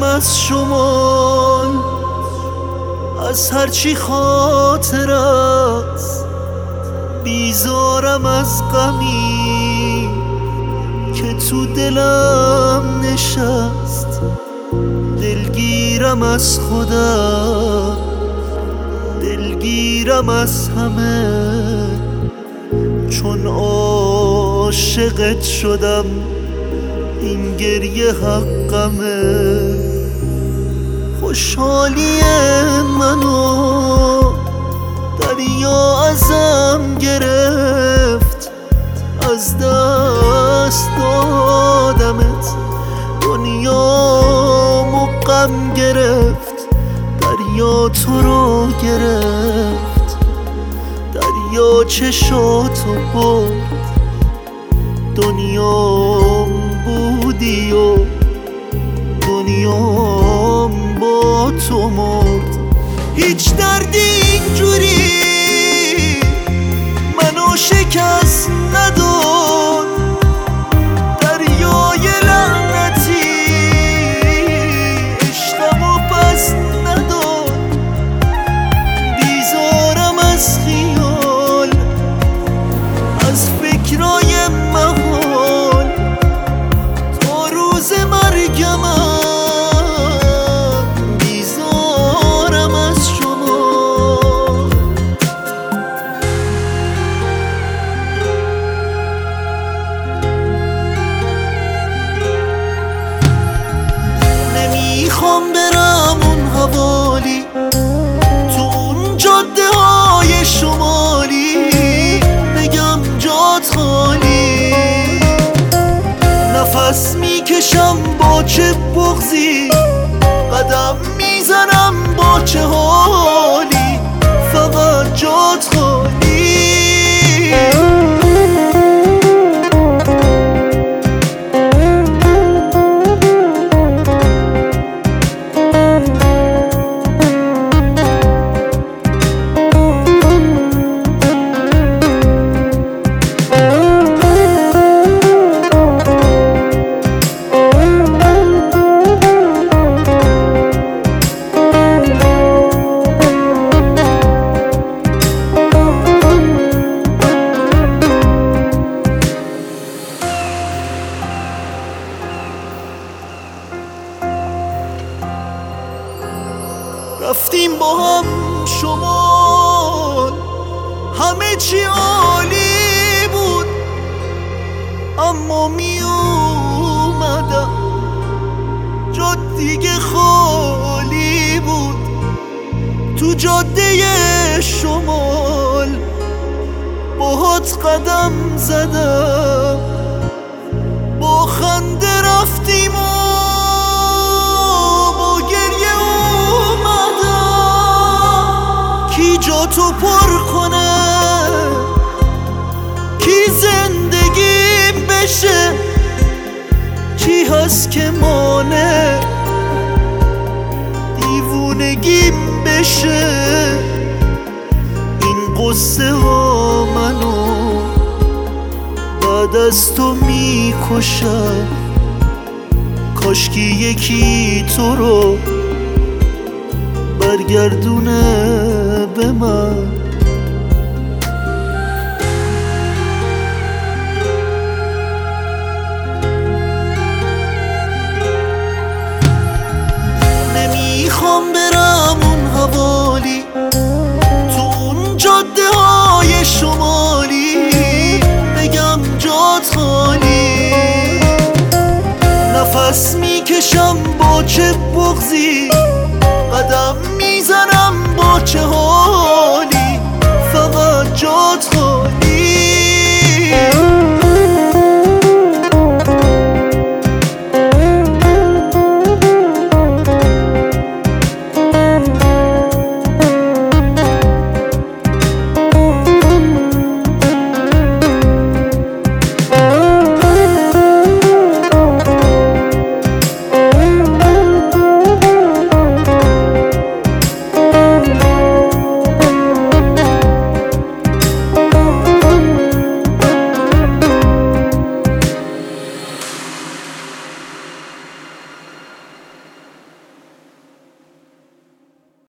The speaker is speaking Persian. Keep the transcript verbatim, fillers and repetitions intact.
از شمال، از هرچی خاطر است. بیزارم از غمی که تو دلم نشست. دلگیرم از خودم، دلگیرم از همه، چون عاشقت شدم این گریه حقمه. خوشحالی منو دریا ازم گرفت، از دست دادمت دنیامو غم گرفت. دریا تو رو گرفت، دریا چشاتو برد. دنیام بودی و دنیام با تو مرد. هیچ دردی اینجوری منو شکست نداد. دریای لعنتی عشقمو پس نداد. بیزارم از خیال، از فکرای محال، تا روز مرگمم بیزارم از شما. نمیخوام برم اون حوالی، تو اون جاده های شمالی، بگم جات خالی. نفس میکشم با چه بغضی، قدم میزنم با چه حالی، فقط جات خالی. رفتیم با هم شمال، همه چی عالی بود. اما می اومدم جا دیگه خالی بود. تو جاده شمال باهات قدم زدم، با خنده رفتیم و جا تو پر کنه، کی زندگیم بشه، کی هست که مانه دیوونگیم بشه. این قصه ها منو بعد از تو میکشن. کاشکی یکی تو رو برگردونه به من. نمیخوام برم اون حوالی، تو اون جاده های شمالی، بگم جات خالی. نفس میکشم با چه بغضی، قدم میزنم با چه حالی، فقط جات خالی.